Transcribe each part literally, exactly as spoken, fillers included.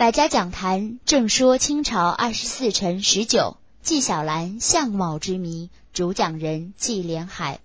百家讲坛正说清朝二十四臣十九，纪晓岚相貌之谜，主讲人纪连海。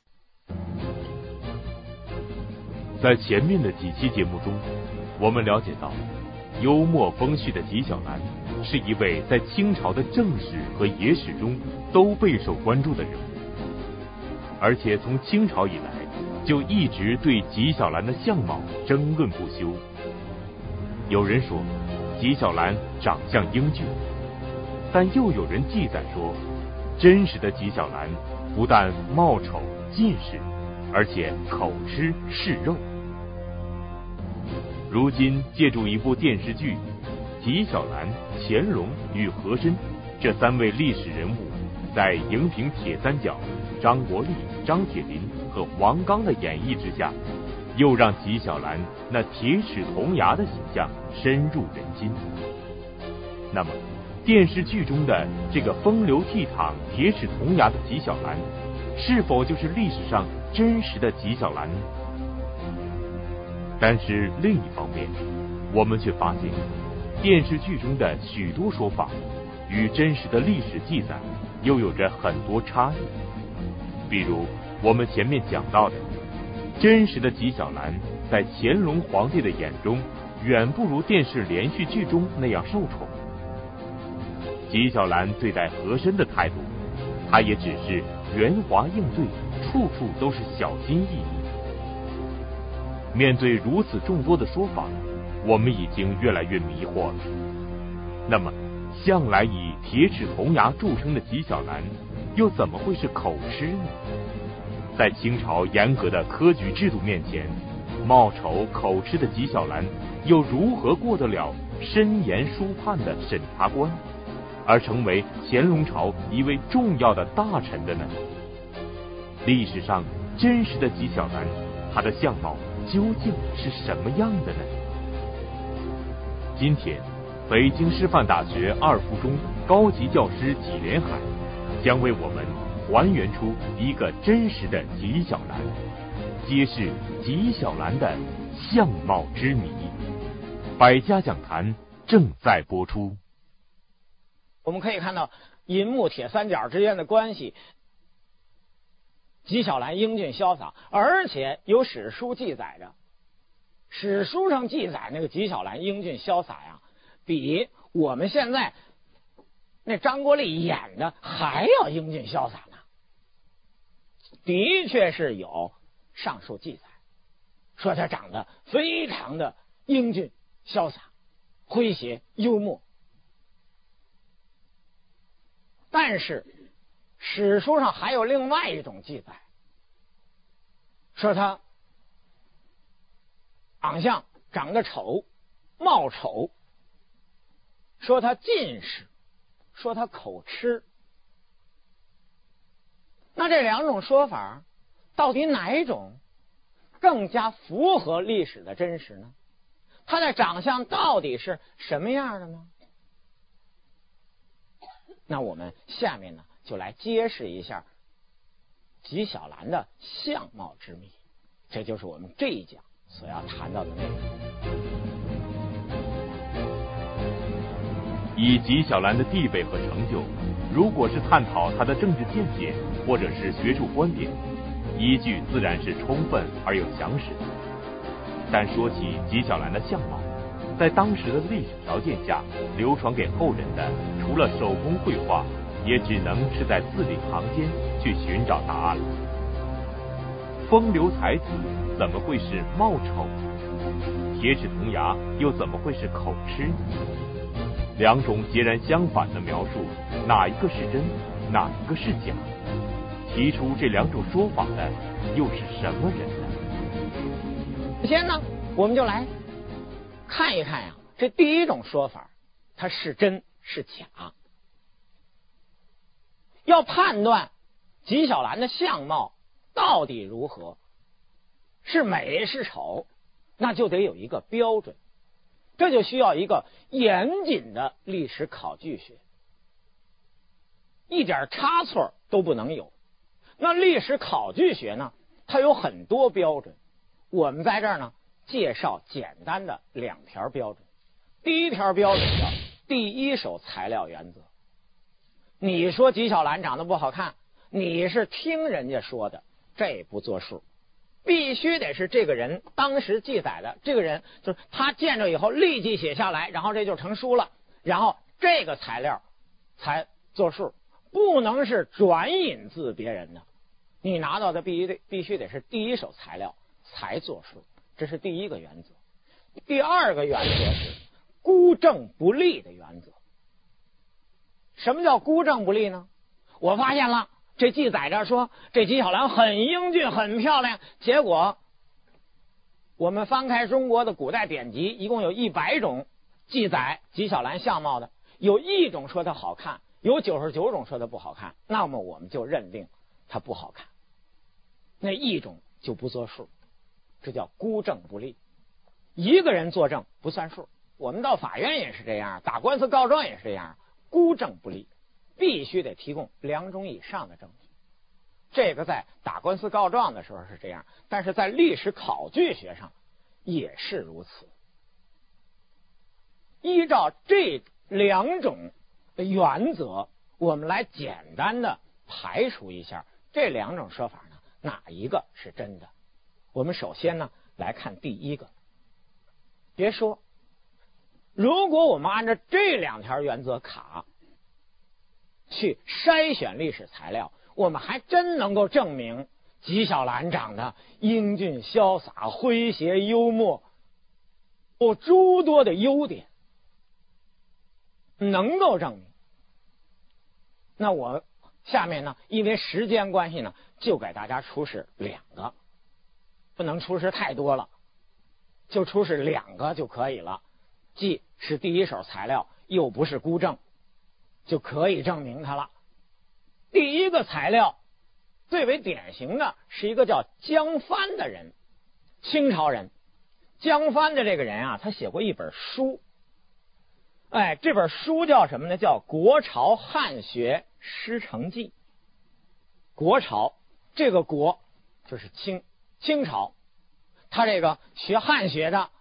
在前面的几期节目中，我们了解到，幽默风趣的纪晓岚是一位在清朝的正史和野史中都备受关注的人物，而且从清朝以来就一直对纪晓岚的相貌争论不休。有人说纪晓岚长相英俊，但又有人记载说，真实的纪晓岚不但貌丑近视，而且口吃嗜肉。如今借助一部电视剧，纪晓岚、乾隆与和珅这三位历史人物在荧屏铁三角张国立、张铁林和王刚的演绎之下，又让纪晓岚那铁齿铜牙的形象深入人心。那么电视剧中的这个风流倜傥、铁齿铜牙的纪晓岚，是否就是历史上真实的纪晓岚呢？但是另一方面，我们却发现电视剧中的许多说法与真实的历史记载又有着很多差异。比如我们前面讲到的，真实的纪晓岚在乾隆皇帝的眼中远不如电视连续剧中那样受宠。纪晓岚对待和珅的态度，他也只是圆滑应对，处处都是小心翼翼。面对如此众多的说法，我们已经越来越迷惑了。那么向来以铁齿铜牙著称的纪晓岚又怎么会是口吃呢？在清朝严格的科举制度面前，貌丑口吃的纪晓岚又如何过得了深严书判的审查官，而成为乾隆朝一位重要的大臣的呢？历史上真实的纪晓岚，他的相貌究竟是什么样的呢？今天北京师范大学二附中高级教师纪连海将为我们还原出一个真实的纪晓岚，揭示纪晓岚的相貌之谜。百家讲坛正在播出。 我们可以看到银幕铁三角之间的关系，纪晓岚英俊潇洒，而且有史书记载着，史书上记载那个纪晓岚英俊潇洒呀，比我们现在那张国立演的还要英俊潇洒呢。的确是有上述记载，说他长得非常的英俊潇洒、诙谐幽默。但是史书上还有另外一种记载，说他长相长得丑，貌丑，说他近视，说他口吃。那这两种说法到底哪一种更加符合历史的真实呢？他的长相到底是什么样的呢？那我们下面呢就来揭示一下纪晓岚的相貌之谜，这就是我们这一讲所要谈到的内容。 以纪晓岚的地位和成就，如果是探讨他的政治见解或者是学术观点，依据自然是充分而又详实的。但说起纪晓岚的相貌，在当时的历史条件下，流传给后人的除了手工绘画，也只能是在字里行间去寻找答案了。风流才子怎么会是貌丑？铁齿铜牙又怎么会是口吃呢？两种截然相反的描述，哪一个是真，哪一个是假？提出这两种说法的又是什么人呢？ 首先呢，我们就来看一看呀，这第一种说法它是真是假。要判断纪晓岚的相貌到底如何，是美是丑，那就得有一个标准，这就需要一个严谨的历史考据学，一点差错都不能有。那历史考据学呢，它有很多标准，我们在这儿呢介绍简单的两条标准。 第一条标准叫第一手材料原则。你说纪晓岚长得不好看，你是听人家说的，这不作数，必须得是这个人当时记载的，这个人就是他见着以后立即写下来，然后这就成书了，然后这个材料才作数，不能是转引自别人的，你拿到的必须得必须得是第一手材料才作数，这是第一个原则。第二个原则是孤证不立的原则。什么叫孤证不立呢？我发现了，这记载着说这纪晓岚很英俊很漂亮，结果我们翻开中国的古代典籍，一共有一百种记载纪晓岚相貌的，有一种说他好看，有九十九种说他不好看，那么我们就认定他不好看，那一种就不作数，这叫孤证不立。一个人作证不算数，我们到法院也是这样，打官司告状也是这样，孤证不立，必须得提供两种以上的证据。这个在打官司告状的时候是这样，但是在历史考据学上也是如此。依照这两种原则，我们来简单的排除一下这两种说法呢，哪一个是真的？我们首先呢来看第一个。别说，如果我们按照这两条原则卡去筛选历史材料，我们还真能够证明纪晓岚长得英俊潇洒、诙谐幽默，有诸多的优点，能够证明。那我下面呢，因为时间关系呢，就给大家出示两个，不能出示太多了，就出示两个就可以了，既是第一手材料，又不是孤证，就可以证明它了。第一个材料最为典型的是一个叫江帆的人，清朝人。江帆的这个人啊，他写过一本书，哎，这本书叫什么呢？叫《国朝汉学师承记》。国朝，这个国就是清清朝，他这个学汉学的，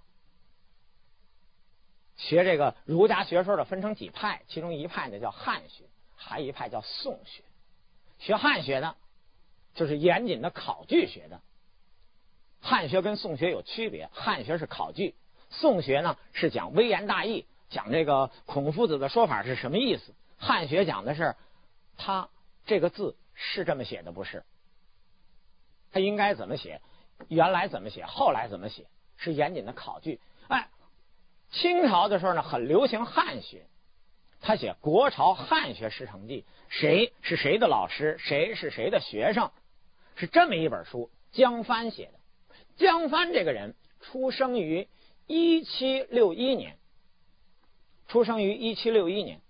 学这个儒家学说的分成几派，其中一派呢叫汉学，还一派叫宋学。学汉学的就是严谨的考据学的，汉学跟宋学有区别，汉学是考据，宋学呢是讲微言大义，讲这个孔夫子的说法是什么意思。汉学讲的是他这个字是这么写的不是，他应该怎么写，原来怎么写，后来怎么写，是严谨的考据。哎，清朝的时候呢很流行汉学，他写《国朝汉学师承记》，谁是谁的老师，谁是谁的学生，是这么一本书，江帆写的。江帆这个人出生于一七六一年，出生于一七六一年。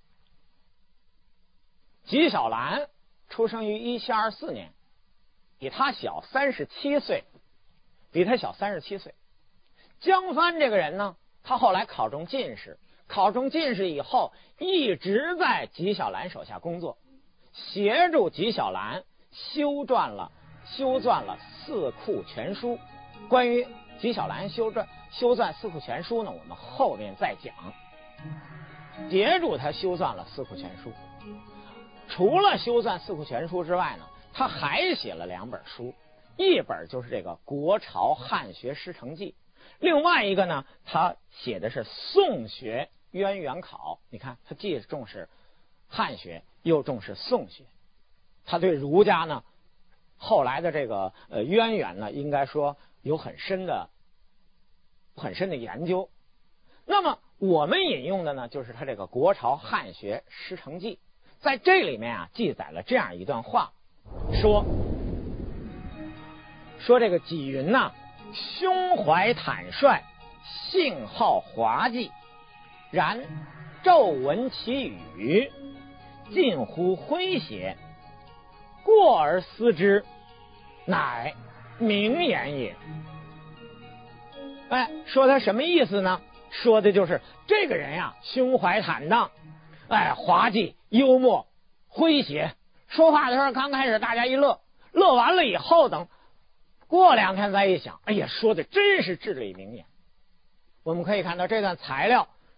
纪晓岚出生于一七二四年，比他小三十七岁，比他小三十七岁。江帆这个人呢，他后来考中进士，考中进士以后，一直在纪晓岚手下工作，协助纪晓岚修撰了修撰了《四库全书》。关于纪晓岚修撰修撰《四库全书》呢，我们后面再讲。协助他修撰了《四库全书》，除了修撰《四库全书》之外呢，他还写了两本书，一本就是这个《国朝汉学师承记》，另外一个呢，他写的是宋学渊源考。你看，他既重视汉学，又重视宋学，他对儒家呢后来的这个呃渊源呢，应该说有很深的很深的研究。那么我们引用的呢，就是他这个《国朝汉学师承记》，在这里面啊记载了这样一段话，说说这个纪云呐、啊，胸怀坦率，性好滑稽，然骤闻其语，近乎诙谐，过而思之，乃名言也。哎，说他什么意思呢？说的就是这个人呀，胸怀坦荡，哎，滑稽幽默诙谐，说话的时候刚开始大家一乐，乐完了以后，等过两天再一想，哎呀，说的真是至理名言。我们可以看到这段材料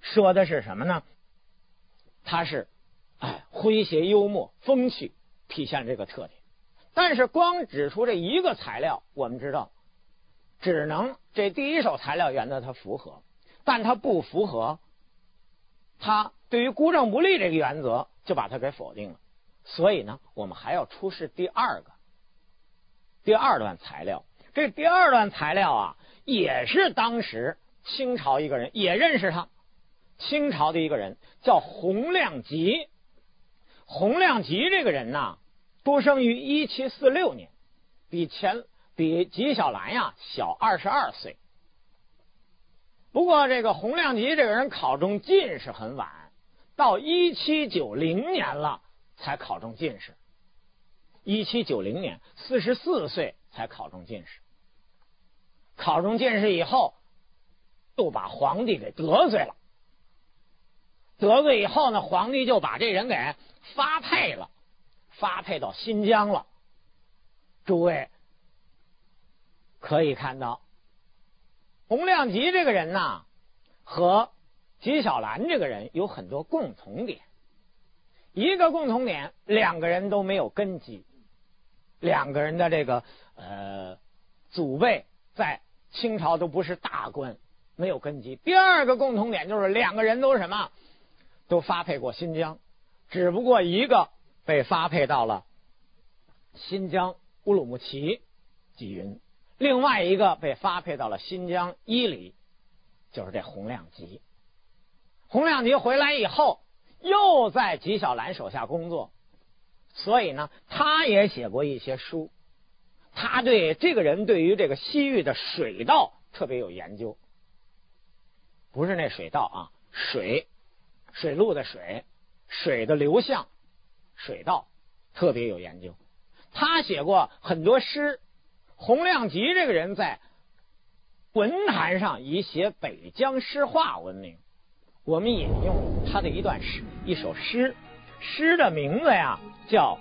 说的是什么呢？它是哎诙谐幽默、风趣，体现这个特点。但是光指出这一个材料，我们知道只能这第一手材料原则它符合，但它不符合，它对于孤证不立这个原则就把它给否定了。所以呢，我们还要出示第二个第二段材料。这第二段材料啊，也是当时清朝一个人，也认识他，清朝的一个人叫洪亮吉。洪亮吉这个人呐，出生于一七四六年，比前比纪晓岚呀小二十二岁。不过这个洪亮吉这个人考中进士很晚，到一七九零年了才考中进士。一七九零年四十四岁才考中进士。考中进士以后，就把皇帝给得罪了。得罪以后呢，皇帝就把这人给发配了，发配到新疆了。诸位可以看到，洪亮吉这个人呐，和纪晓岚这个人有很多共同点。一个共同点，两个人都没有根基，两个人的这个呃祖辈在清朝都不是大官，没有根基。第二个共同点就是两个人都是什么，都发配过新疆，只不过一个被发配到了新疆乌鲁木齐缙云，另外一个被发配到了新疆伊犁，就是这洪亮吉。洪亮吉回来以后又在纪晓岚手下工作，所以呢他也写过一些书。他对这个人对于这个西域的水道特别有研究，不是那水道啊，水水路的水，水的流向，水道特别有研究。他写过很多诗。洪亮吉这个人在文坛上以写北疆诗话闻名。我们引用他的一段诗，一首诗，诗的名字呀叫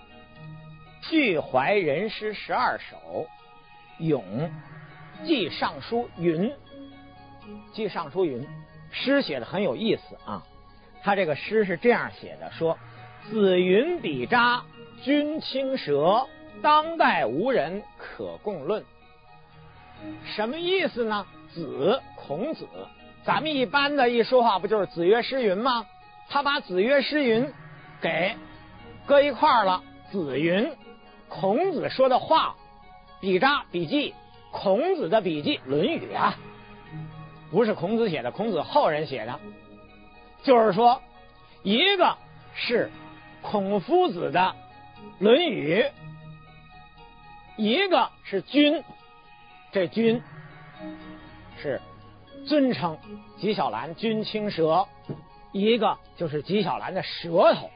《续怀人诗十二首》，咏记尚书云。记尚书云，诗写的很有意思啊。他这个诗是这样写的，说子云笔札君轻舌，当代无人可共论。什么意思呢？子，孔子，咱们一般的一说话不就是子曰诗云吗？他把子曰诗云给搁一块儿了。子云，孔子说的话，笔札笔记，孔子的笔记《论语》啊，不是孔子写的，孔子后人写的。就是说，一个是孔夫子的《论语》，一个是君，这君是尊称纪晓岚君轻舌，一个就是纪晓岚的舌头。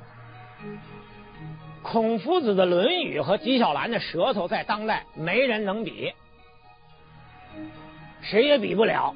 孔夫子的《论语》和纪晓岚的舌头在当代没人能比，谁也比不了。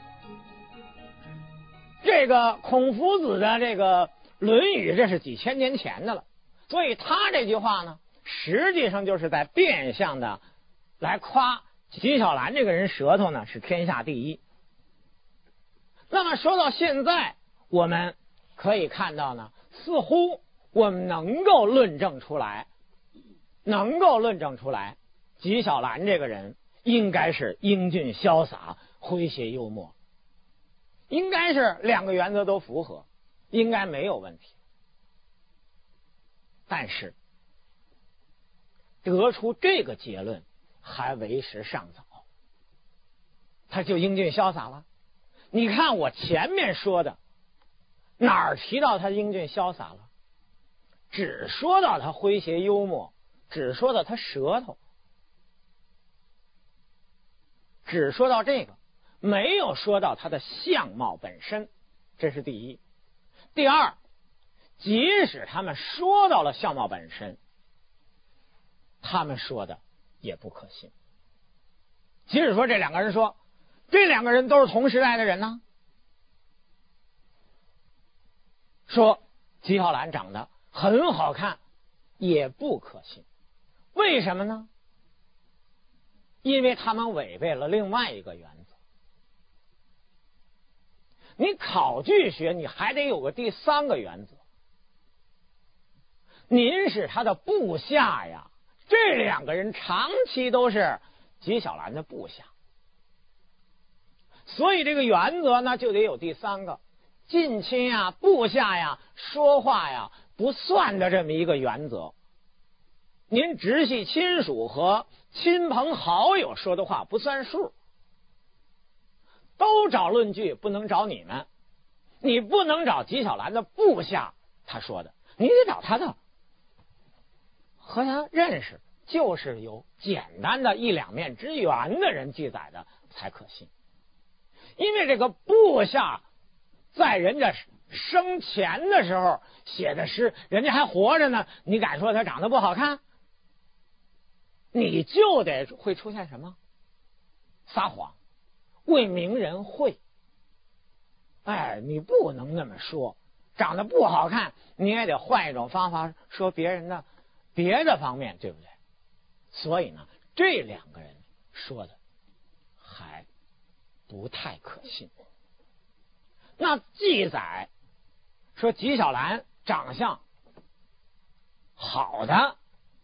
这个孔夫子的这个《论语》，这是几千年前的了，所以他这句话呢，实际上就是在变相的来夸纪晓岚这个人舌头呢是天下第一。那么说到现在，我们可以看到呢，似乎我们能够论证出来，能够论证出来，纪晓岚这个人应该是英俊潇洒、诙谐幽默，应该是两个原则都符合，应该没有问题。但是得出这个结论还为时尚早，他就英俊潇洒了？你看我前面说的，哪儿提到他英俊潇洒了？只说到他诙谐幽默，只说到他舌头，只说到这个，没有说到他的相貌本身，这是第一。第二，即使他们说到了相貌本身，他们说的也不可信。即使说这两个人说，这两个人都是同时代的人呢，说纪晓岚长得很好看，也不可信。为什么呢？因为他们违背了另外一个原则。 你考据学你还得有个第三个原则，您是他的部下呀，这两个人长期都是纪晓岚的部下，所以这个原则呢就得有第三个近亲呀、部下呀、说话呀不算的这么一个原则。您直系亲属和亲朋好友说的话不算数，都找论据，不能找你们。你不能找纪晓岚的部下他说的，你得找他的和他认识就是有简单的一两面之缘的人记载的才可信。因为这个部下在人家生前的时候写的诗，人家还活着呢，你敢说他长得不好看？你就得会出现什么？撒谎，为名人讳。哎，你不能那么说，长得不好看，你也得换一种方法说别人的别的方面，对不对？所以呢，这两个人说的还不太可信。那记载说纪晓岚长相好的，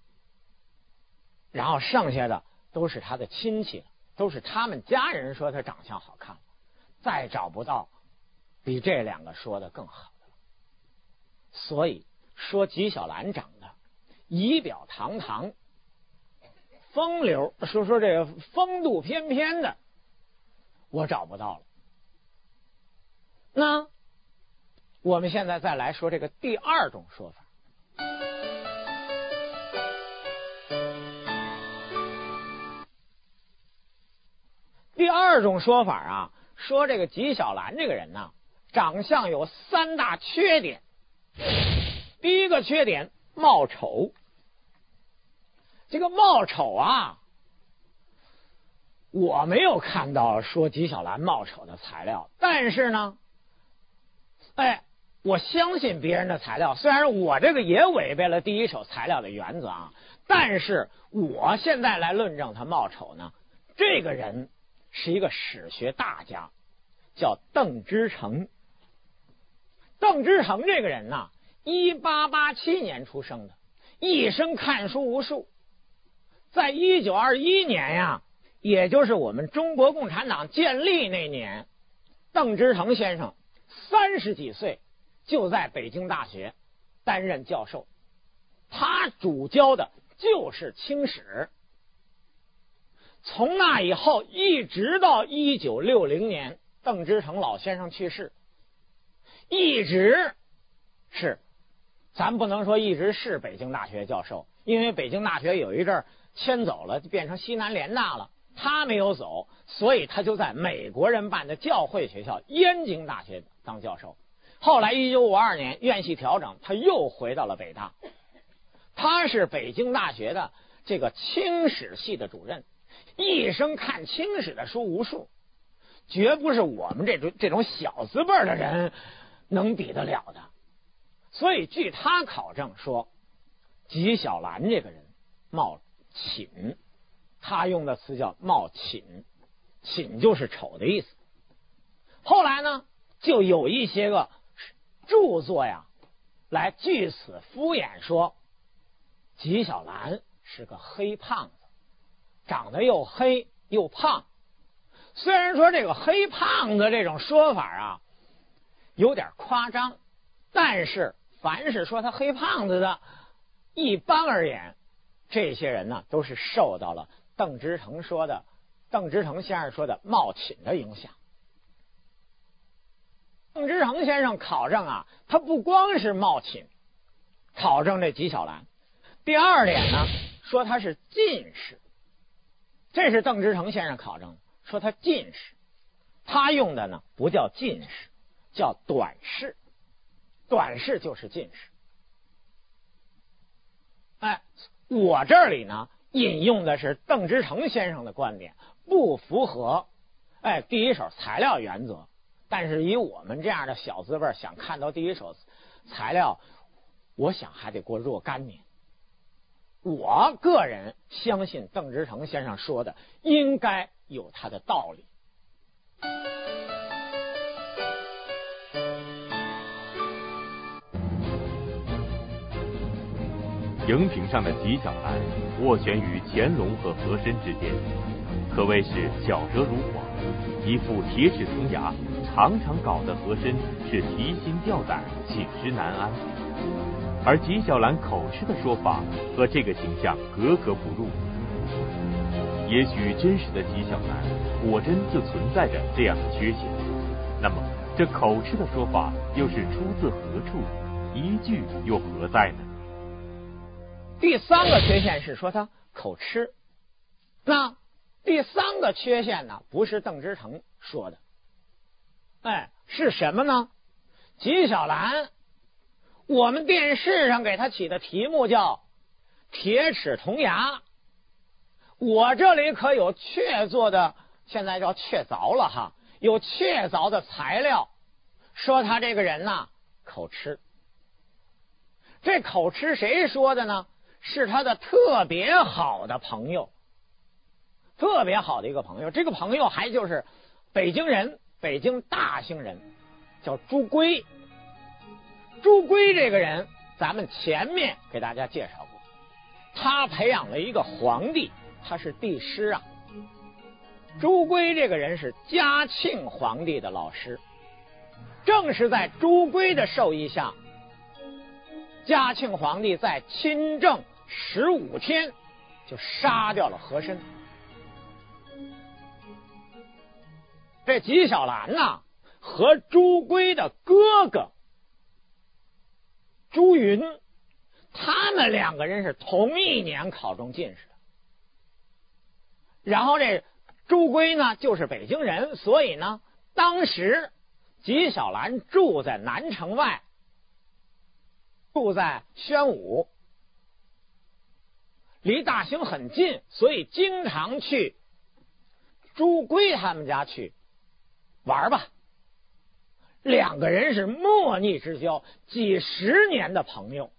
然后剩下的都是他的亲戚，都是他们家人说他长相好看，再找不到比这两个说的更好的了。所以说纪晓岚长得仪表堂堂、风流，说说这个风度翩翩的，我找不到了。那我们现在再来说这个第二种说法。第二种说法啊，说这个纪晓岚这个人呢，长相有三大缺点。第一个缺点，貌丑。这个貌丑啊，我没有看到说纪晓岚貌丑的材料，但是呢，哎，我相信别人的材料，虽然我这个也违背了第一手材料的原则啊，但是我现在来论证他貌丑呢，这个人是一个史学大家，叫邓之诚。邓之诚这个人呢，一八八七年出生的，一生看书无数。在一九二一年呀，也就是我们中国共产党建立那年，邓之诚先生三十几岁就在北京大学担任教授，他主教的就是清史。从那以后一直到一九六零年邓之诚老先生去世，一直是，咱不能说一直是北京大学教授，因为北京大学有一阵迁走了，就变成西南联大了，他没有走，所以他就在美国人办的教会学校燕京大学当教授。后来一九五二年院系调整，他又回到了北大。他是北京大学的这个清史系的主任，一生看清史的书无数，绝不是我们这种这种小字辈的人能比得了的。所以据他考证说，纪晓岚这个人貌寝，他用的词叫貌寝，寝就是丑的意思。后来呢，就有一些个著作呀，来据此敷衍说纪晓岚是个黑胖子，长得又黑又胖。虽然说这个黑胖子这种说法啊有点夸张，但是凡是说他黑胖子的，一般而言，这些人呢都是受到了邓之诚说的邓之诚先生说的貌寝的影响。邓之诚先生考证啊，他不光是貌寝考证这纪晓岚，第二点呢，说他是近视。这是邓之诚先生考证，说他近视，他用的呢不叫近视，叫短视，短视就是近视。哎，我这里呢引用的是邓之诚先生的观点，不符合哎第一手材料原则，但是以我们这样的小资辈想看到第一手材料，我想还得过若干年。我个人相信邓之诚先生说的应该有他的道理。 荧屏上的纪晓岚斡旋于乾隆和和珅之间，可谓是巧舌如簧，一副铁齿铜牙，常常搞得和珅是提心吊胆，寝食难安。而纪晓岚口吃的说法和这个形象格格不入。也许真实的纪晓岚果真就存在着这样的缺陷，那么这口吃的说法又是出自何处，依据又何在呢？ 第三个缺陷是说他口吃，那第三个缺陷呢，不是邓芝诚说的，哎，是什么呢？纪晓岚，我们电视上给他起的题目叫铁齿铜牙，我这里可有确凿的，现在叫确凿了哈，有确凿的材料说他这个人呐口吃。这口吃谁说的呢？是他的特别好的朋友，特别好的一个朋友，这个朋友还就是北京人，北京大兴人，叫朱圭。朱圭这个人咱们前面给大家介绍过，他培养了一个皇帝，他是帝师啊。朱圭这个人是嘉庆皇帝的老师，正是在朱圭的授意下，嘉庆皇帝在亲政十五天就杀掉了和珅。这纪晓岚呐，和朱圭的哥哥朱云，他们两个人是同一年考中进士的。然后这朱圭呢，就是北京人，所以呢，当时纪晓岚住在南城外，住在宣武，离大兴很近，所以经常去朱圭他们家去玩吧。两个人是莫逆之交，几十年的朋友，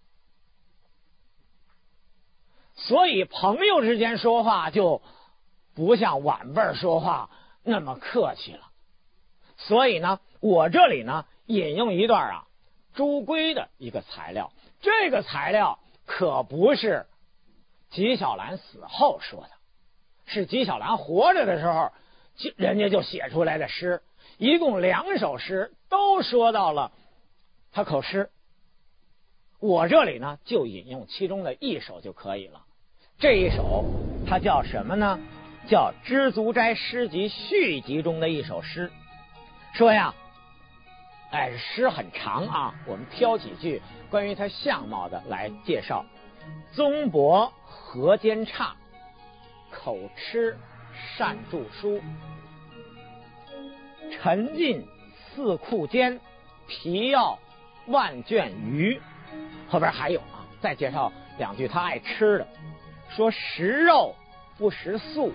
所以朋友之间说话就不像晚辈说话那么客气了。所以呢，我这里呢引用一段啊朱圭的一个材料，这个材料可不是纪晓岚死后说的，是纪晓岚活着的时候人家就写出来的诗，一共两首诗都说到了他口吃，我这里呢就引用其中的一首就可以了。这一首它叫什么呢？叫《知足斋诗集续集》中的一首诗，说呀，哎，诗很长啊，我们挑几句关于他相貌的来介绍。宗伯何间差，口吃善著书，沉浸四库间，皮要万卷余。后边还有啊，再介绍两句他爱吃的，说食肉不食素，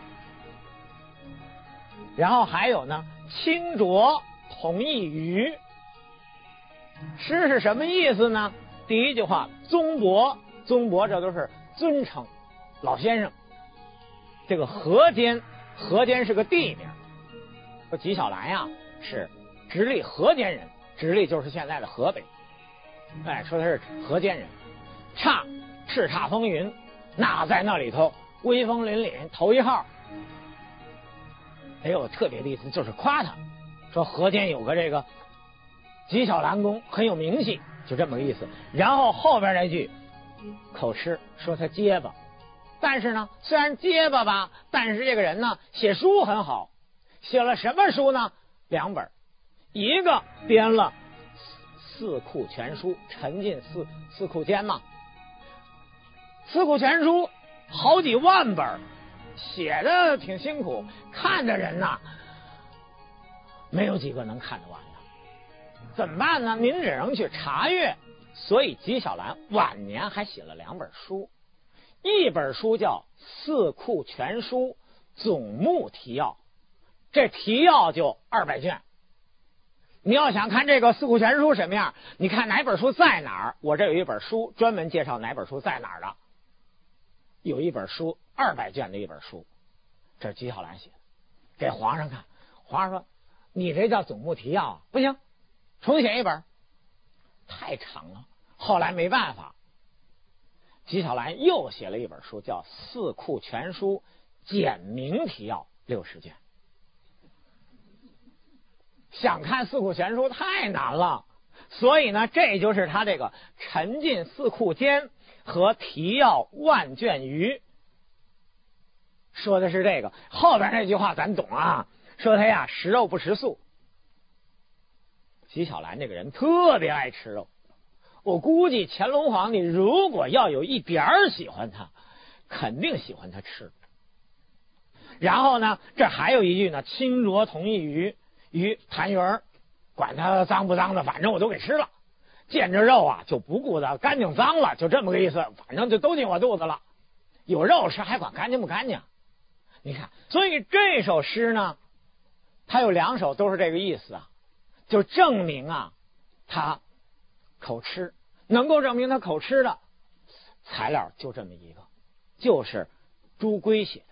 然后还有呢，清浊同一鱼。诗是什么意思呢？第一句话，宗伯，宗伯这都是尊称，老先生。这个河间，河间是个地名，说纪晓岚呀是直隶河间人，直隶就是现在的河北，哎，说他是河间人。差，叱咤风云，那在那里头威风凛凛，头一号。也有特别的意思，就是夸他，说河间有个这个纪晓岚公很有名气，就这么个意思。然后后边那句口吃，说他结巴，但是呢，虽然结巴吧，但是这个人呢写书很好，写了什么书呢？两本，一个编了四库全书，沉浸四四库间嘛，四库全书好几万本，写的挺辛苦，看的人呐没有几个能看得完的。怎么办呢？您只能去查阅。所以纪晓岚晚年还写了两本书，一本书叫《四库全书总目提要》，这提要就二百卷。你要想看这个四库全书什么样，你看哪本书在哪儿，我这有一本书专门介绍哪本书在哪儿的，有一本书二百卷的一本书，这是纪晓岚写的，给皇上看。皇上说你这叫总目提要啊，不行，重写一本，太长了。后来没办法， 纪晓岚又写了一本书，叫《四库全书简明提要六十卷》。想看四库全书太难了，所以呢，这就是他这个沉浸四库间和提要万卷余，说的是这个。后边那句话咱懂啊，说他呀食肉不食素。纪晓岚这个人特别爱吃肉，我估计乾隆皇帝如果要有一点儿喜欢他，肯定喜欢他吃。然后呢，这还有一句呢，清浊同一鱼，鱼痰盂儿，管它脏不脏的，反正我都给吃了。见着肉啊，就不顾它干净脏了，就这么个意思，反正就都进我肚子了。有肉吃还管干净不干净？你看，所以这首诗呢，它有两首都是这个意思啊，就证明啊，他口吃，能够证明他口吃的材料就这么一个，就是朱圭写的。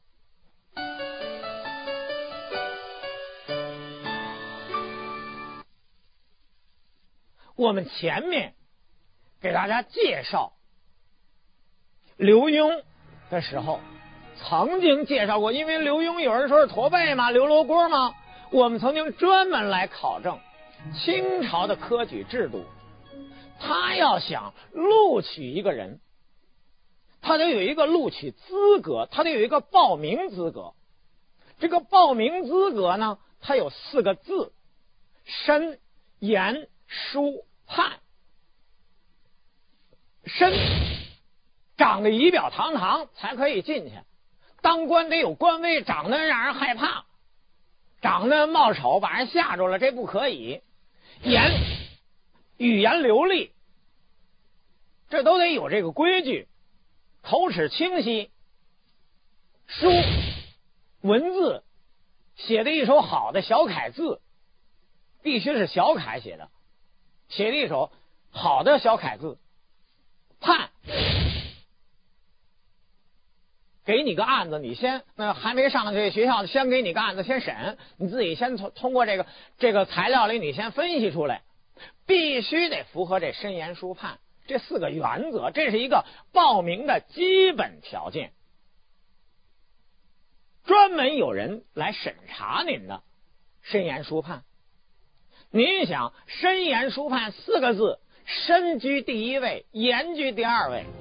我们前面给大家介绍刘墉的时候，曾经介绍过，因为刘墉有人说是驼背嘛，刘罗锅嘛，我们曾经专门来考证清朝的科举制度。他要想录取一个人，他得有一个录取资格，他得有一个报名资格。这个报名资格呢，它有四个字：申、言、书、判。申长得仪表堂堂才可以进去，当官得有官威，长得让人害怕，长得冒丑把人吓住了，这不可以。言，语言流利，这都得有这个规矩，口齿清晰。书，文字写的一手好的小楷字，必须是小楷写的，写的一手好的小楷字。判，给你个案子，你先那还没上这学校，先给你个案子先审，你自己先通通过这个这个材料里，你先分析出来，必须得符合这申言书判这四个原则，这是一个报名的基本条件。专门有人来审查您的申言书判。您想，申言书判四个字，申居第一位，言居第二位。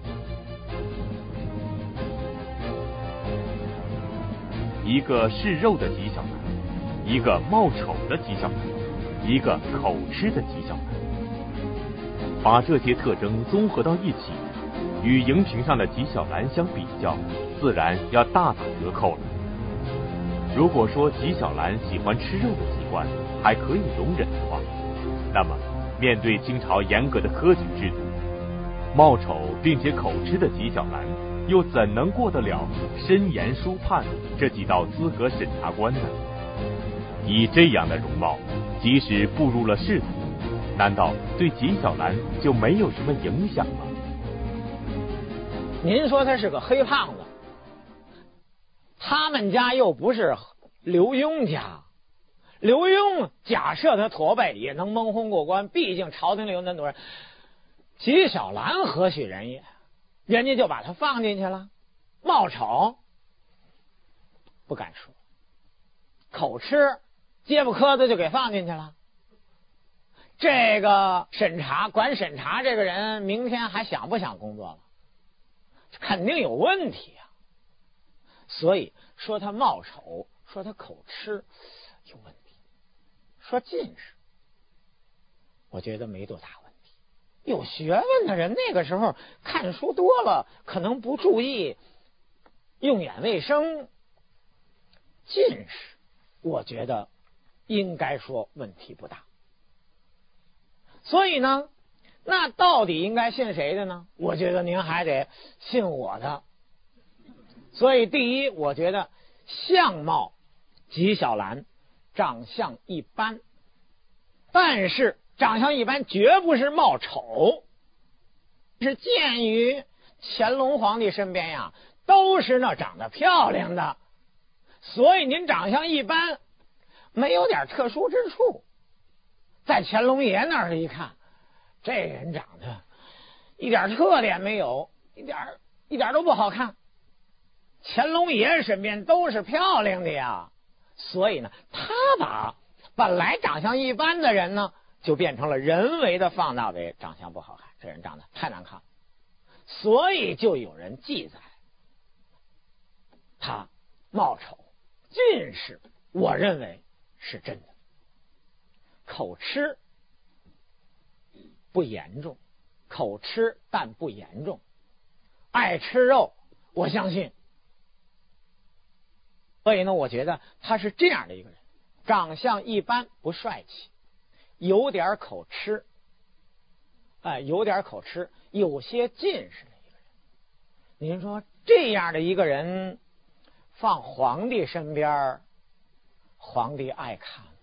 一个嗜肉的纪晓岚，一个冒丑的纪晓岚，一个口吃的纪晓岚。把这些特征综合到一起，与荧屏上的纪晓岚相比较，自然要大打折扣了。如果说纪晓岚喜欢吃肉的习惯还可以容忍的话，那么面对清朝严格的科举制度，冒丑并且口吃的纪晓岚又怎能过得了申言书判这几道资格审查关呢？以这样的容貌，即使步入了仕途，难道对纪晓岚就没有什么影响吗？ 您说他是个黑胖子，他们家又不是刘墉家，刘墉假设他驼背也能蒙混过关，毕竟朝廷里有那么多人。纪晓岚何许人也？人家就把他放进去了。冒丑不敢说，口吃揭不磕子就给放进去了。这个审查管审查这个人明天还想不想工作了？肯定有问题啊。所以说他冒丑，说他口吃有问题，说近视我觉得没多大问题。有学问的人那个时候看书多了，可能不注意用眼卫生，近视我觉得应该说问题不大。所以呢，那到底应该信谁的呢？我觉得您还得信我的。所以第一，我觉得相貌纪晓岚长相一般，但是长相一般绝不是冒丑，是鉴于乾隆皇帝身边呀都是那长得漂亮的，所以您长相一般没有点特殊之处，在乾隆爷那儿一看，这人长得一点特点没有， 一点一点都不好看。乾隆爷身边都是漂亮的呀，所以呢，他把本来长相一般的人呢，就变成了人为的放大为长相不好看，这人长得太难看了，所以就有人记载他貌丑近视，我认为是真的。口吃不严重，口吃但不严重，爱吃肉，我相信。所以呢，我觉得他是这样的一个人，长相一般，不帅气，有点口吃，哎，有点口吃，有些近视的一个人。您说这样的一个人放皇帝身边，皇帝爱看吗？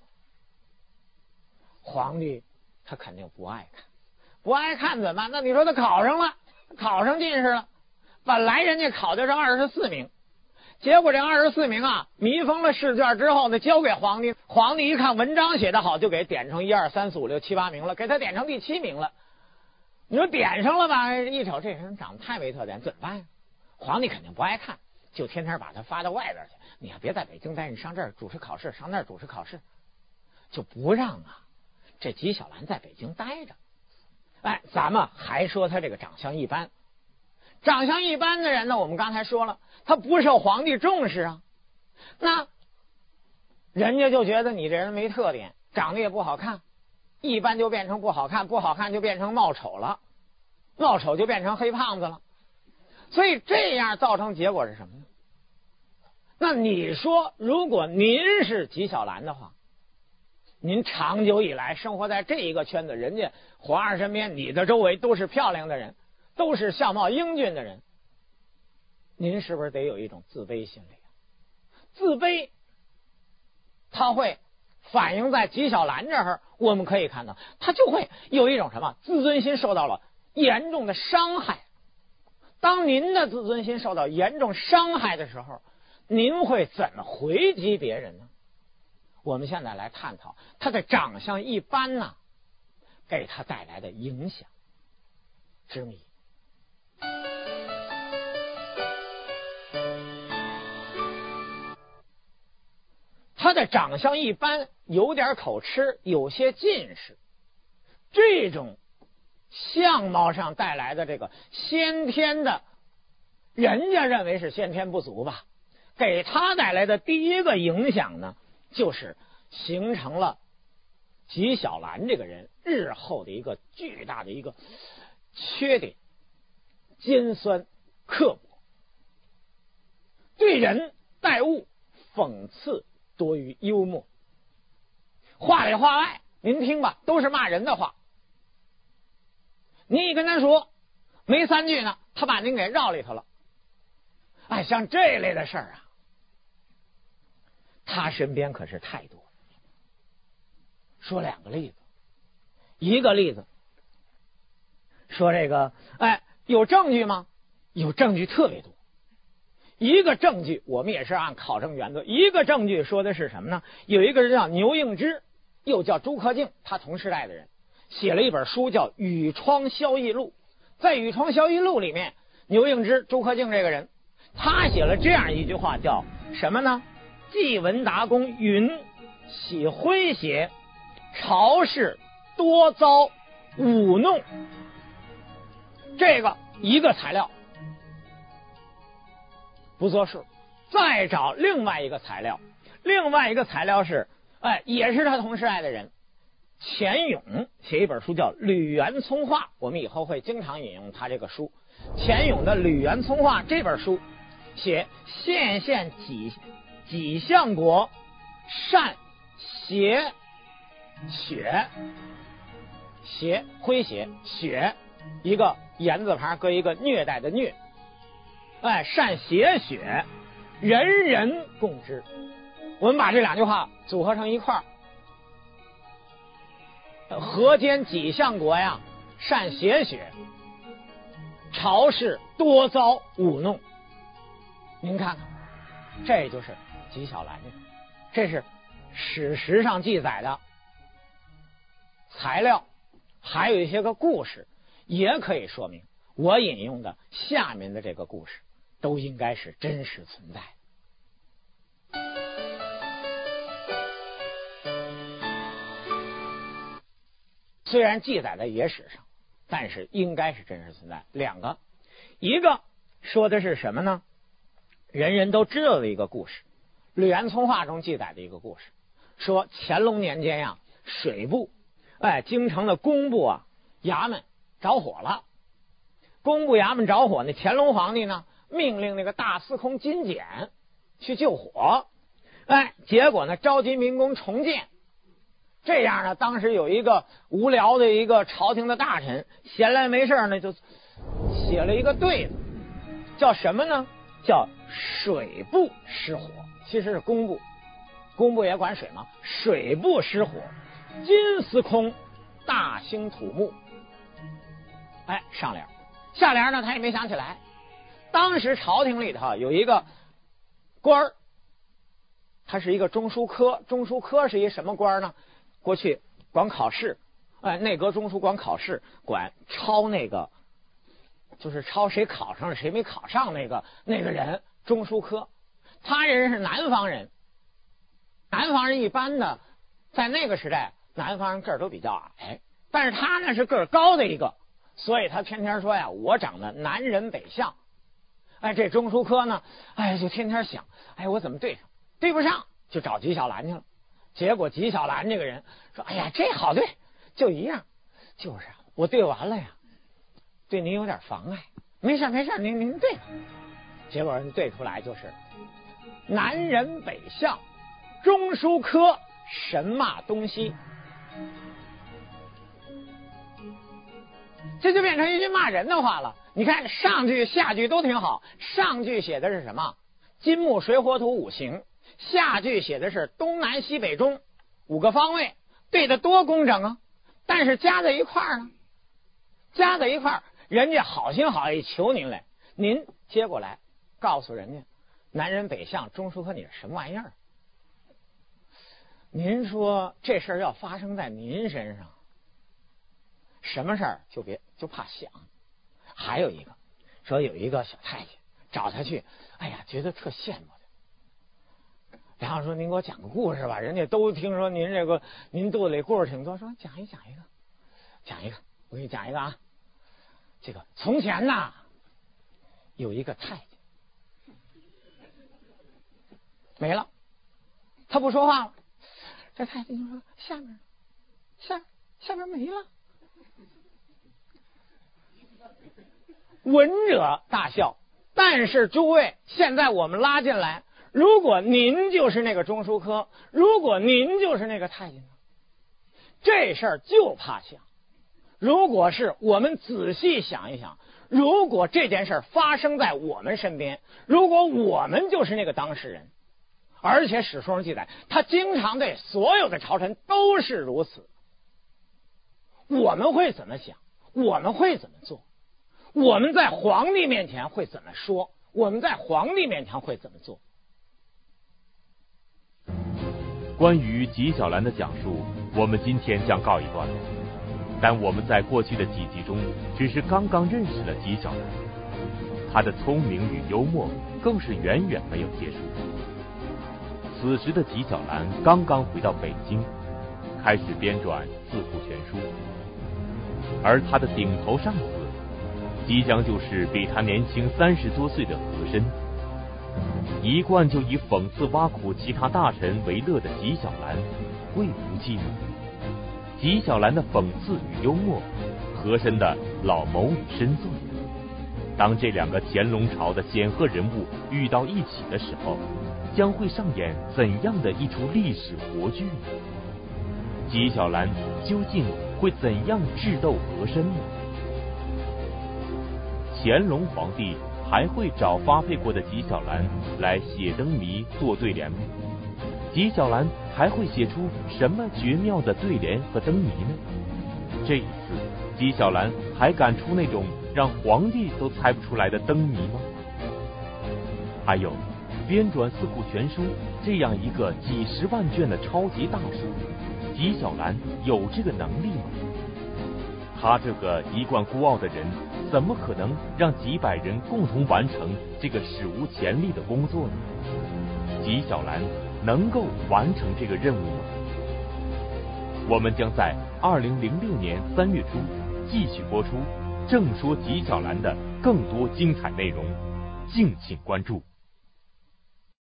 皇帝他肯定不爱看，不爱看怎么办？那你说他考上了，考上进士了，本来人家考的是二十四名，结果这二十四名啊，密封了试卷之后呢，交给皇帝，皇帝一看文章写得好，就给点成一二三四五六七八名了，给他点成第七名了。你说点上了吧，一瞅这人长得太没特点，怎么办呀？皇帝肯定不爱看，就天天把他发到外边去。你呀，别在北京待，你上这儿主持考试，上那儿主持考试，就不让啊这纪晓岚在北京待着。哎，咱们还说他这个长相一般，长相一般的人呢，我们刚才说了，他不受皇帝重视啊，那人家就觉得你这人没特点，长得也不好看，一般就变成不好看，不好看就变成貌丑了，貌丑就变成黑胖子了。所以这样造成结果是什么呢？那你说，如果您是纪晓岚的话，您长久以来生活在这一个圈子，人家皇上身边，你的周围都是漂亮的人，都是相貌英俊的人，您是不是得有一种自卑心理啊？自卑他会反映在纪晓岚这儿，我们可以看到他就会有一种什么自尊心受到了严重的伤害。当您的自尊心受到严重伤害的时候，您会怎么回击别人呢？我们现在来探讨他的长相一般呢，给他带来的影响之谜。他的长相一般，有点口吃，有些近视，这种相貌上带来的这个先天的，人家认为是先天不足吧，给他带来的第一个影响呢，就是形成了纪晓岚这个人日后的一个巨大的一个缺点，尖酸刻薄，对人待物讽刺多于幽默，话里话外您听吧，都是骂人的话。你一跟他说没三句呢，他把您给绕里头了。哎，像这类的事儿啊，他身边可是太多了。说两个例子，一个例子说这个，哎，有证据吗？有证据特别多。一个证据，我们也是按考证原则，一个证据说的是什么呢？有一个人叫牛应之，又叫朱克敬，他同时代的人，写了一本书叫《雨窗萧逸录》。在《雨窗萧逸录》里面，牛应之、朱克敬这个人，他写了这样一句话，叫什么呢？季文达公云：喜诙谐，朝事多遭舞弄。这个一个材料不作数，再找另外一个材料，另外一个材料是，哎，也是他同时代的人，钱勇写一本书叫《吕元聪话》，我们以后会经常引用他这个书。钱勇的《吕元聪话》这本书写县县几几相国善谐雪，谐诙谐，雪一个言字旁搁一个虐待的虐，哎，善谐雪，人人共知。我们把这两句话组合成一块儿，河间几相国呀，善谐雪，朝事多遭舞弄。您看看，这就是纪晓岚，这是史实上记载的材料，还有一些个故事也可以说明我引用的下面的这个故事都应该是真实存在。虽然记载在野史上，但是应该是真实存在。两个，一个说的是什么呢？人人都知道的一个故事，《吕岩聪话》中记载的一个故事，说乾隆年间呀，水部，哎，京城的工部啊，衙门着火了。工部衙门着火，那乾隆皇帝呢，命令那个大司空金简去救火，哎，结果呢，召集民工重建。这样呢，当时有一个无聊的一个朝廷的大臣，闲来没事呢，就写了一个对子，叫什么呢？叫水部失火。其实是工部，工部也管水嘛。水部失火，金司空大兴土木。哎，上联。下联呢，他也没想起来。当时朝廷里头有一个官儿，他是一个中书科。中书科是一什么官呢？过去管考试，哎，内阁中书管考试，管抄那个，就是抄谁考上了谁没考上那个那个人，中书科。他人是南方人，南方人一般的，在那个时代，南方人个儿都比较矮，但是他呢是个儿高的一个，所以他天天说呀，我长得南人北相。哎，这中书科呢，哎，就天天想，哎，我怎么对上？对不上，就找纪晓岚去了。结果纪晓岚这个人说，哎呀，这好对，就一样，就是我对完了呀，对您有点妨碍，没事没事，您您对吧。结果人对出来就是南人北相，中书科神马东西，这就变成一句骂人的话了。你看上句下句都挺好，上句写的是什么？金木水火土五行，下句写的是东南西北中五个方位，对得多工整啊！但是加在一块儿呢，加在一块儿，人家好心好意求您来，您接过来告诉人家，南人北相，中书科你是什么玩意儿？您说这事儿要发生在您身上，什么事儿就别就怕想。还有一个说有一个小太监找他去，哎呀，觉得特羡慕他，然后说您给我讲个故事吧，人家都听说您这个您肚子里故事挺多，说讲一讲一个，讲一个，我给你讲一个啊。这个从前呐，有一个太监没了，他不说话了。这太监就说下面下下面没了。闻者大笑。但是诸位，现在我们拉进来，如果您就是那个中书科，如果您就是那个太监，这事儿就怕想。如果是我们仔细想一想，如果这件事发生在我们身边，如果我们就是那个当事人，而且史书上记载，他经常对所有的朝臣都是如此，我们会怎么想？我们会怎么做？我们在皇帝面前会怎么说？我们在皇帝面前会怎么做？ 关于纪晓岚的讲述，我们今天将告一段落。但我们在过去的几集中，只是刚刚认识了纪晓岚，他的聪明与幽默更是远远没有结束。此时的纪晓岚刚刚回到北京，开始编撰《四库全书》，而他的顶头上司即将就是比他年轻三十多岁的和珅。一贯就以讽刺挖苦其他大臣为乐的纪晓岚，会不记吗？纪晓岚的讽刺与幽默，和珅的老谋与深邃，当这两个乾隆朝的显赫人物遇到一起的时候，将会上演怎样的一出历史活剧呢？纪晓岚究竟会怎样智斗和珅呢？乾隆皇帝还会找发配过的纪晓岚来写灯谜做对联吗？纪晓岚还会写出什么绝妙的对联和灯谜呢？这一次，纪晓岚还敢出那种让皇帝都猜不出来的灯谜吗？还有，编纂《四库全书》这样一个几十万卷的超级大书，纪晓岚有这个能力吗？ 他这个一贯孤傲的人，怎么可能让几百人共同完成这个史无前例的工作呢？纪晓岚能够完成这个任务吗？我们将在二零零六年三月初继续播出《正说纪晓岚》的更多精彩内容，敬请关注。